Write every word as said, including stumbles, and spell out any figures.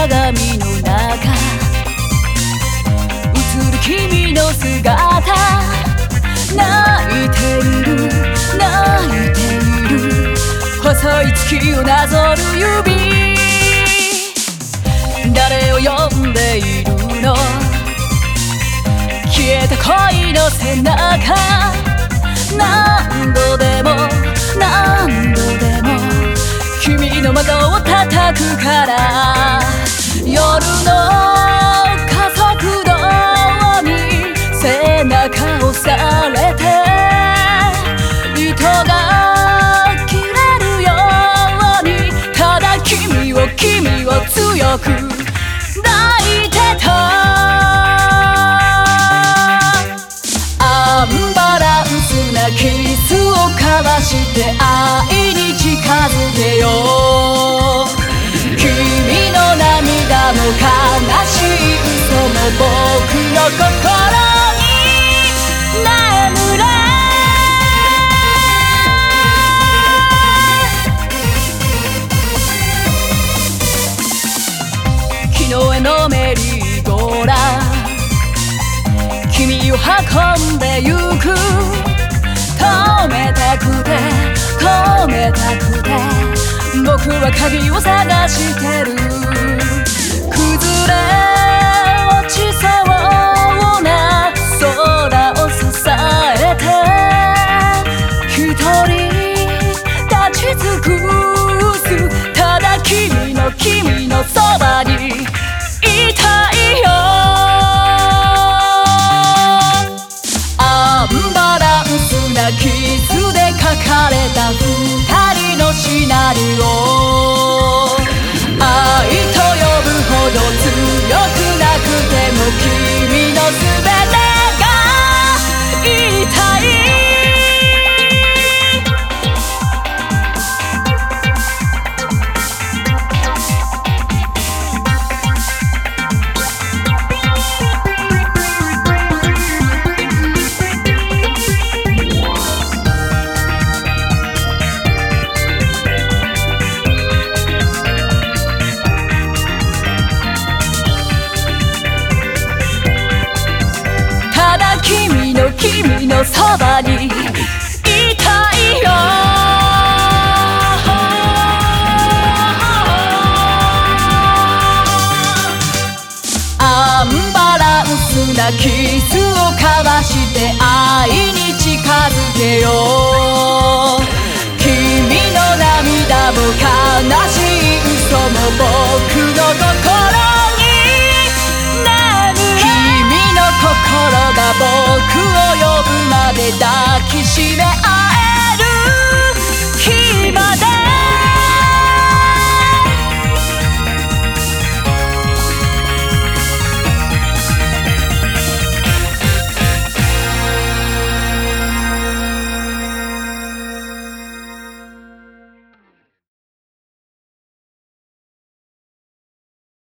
鏡の中映る君の姿泣いている泣いている細い月をなぞる指誰を呼んでいるの消えた恋の背中何度でも何度でも君の窓を叩くから夜の家族道に背中をされて糸が切れるようにただ君を君を強く抱いてたアンバランスなキスを交わして愛に近づけよう君の涙も悲しい嘘も僕の心に眠れ昨日へのメリーゴーラン君を運んでゆく止めたくて止めたくて僕は鍵を探してる崩れ落ちそうな空を支えて一人立ち尽くすただ君の君のそばにいたいよアンバランスなキスで書かれた二人のシナリオ愛と呼ぶほど強くなくても君の全てが言いたい君の君のそばにいたいよアンバランスなキスを交わして愛に近づけよう君の涙も悲しい嘘も